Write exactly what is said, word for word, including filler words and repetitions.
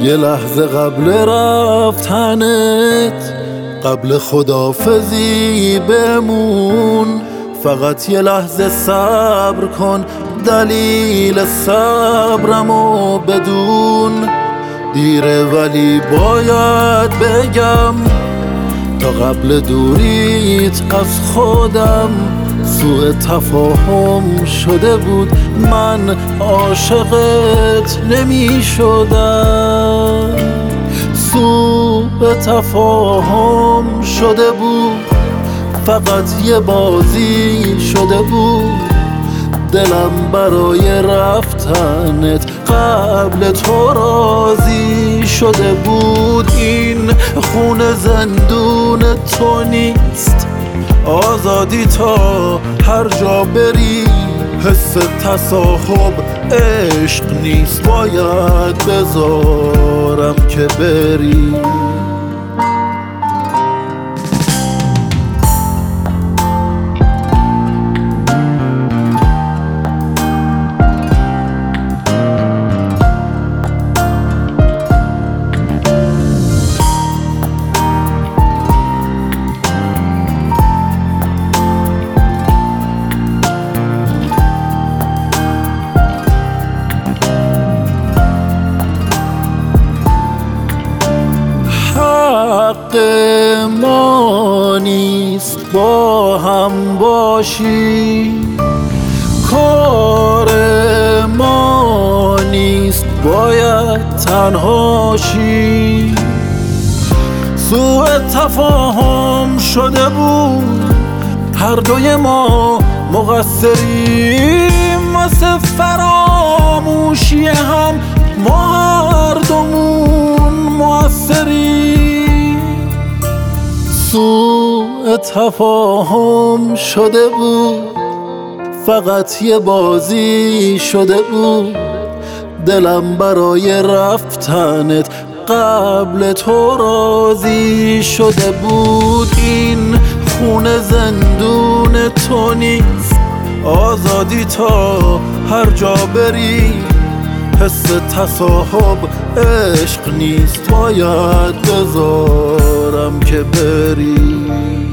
یه لحظه قبل رفتنت، قبل خدافزی بمون، فقط یه لحظه صبر کن، دلیل صبرمو بدون. دیره ولی باید بگم تا قبل دوریت از خودم سوء تفاهم شده بود، من عاشقت نمی شدم. سوء تفاهم شده بود، فقط یه بازی شده بود. دلم برای رفتنت قبل تو راضی شده بود. این خونه زندون تو نیست، آزادی تا هر جا بری. حس تصاحب عشق نیست، باید بذارم که بری. حق ما نیست با هم باشی، کار ما نیست باید تنها شی. سوء تفاهم شده بود، هر دوی ما مقصریم واسه فراموشی هم، ما هر دومون مقصریم. سوء تفاهم شده بود، فقط یه بازی شده بود. دلم برای رفتنت قبل تو راضی شده بود. این خونه زندون تو نیست، آزادی تا هر جا بری. حس تصاحب عشق نیست، باید بذارم که بری.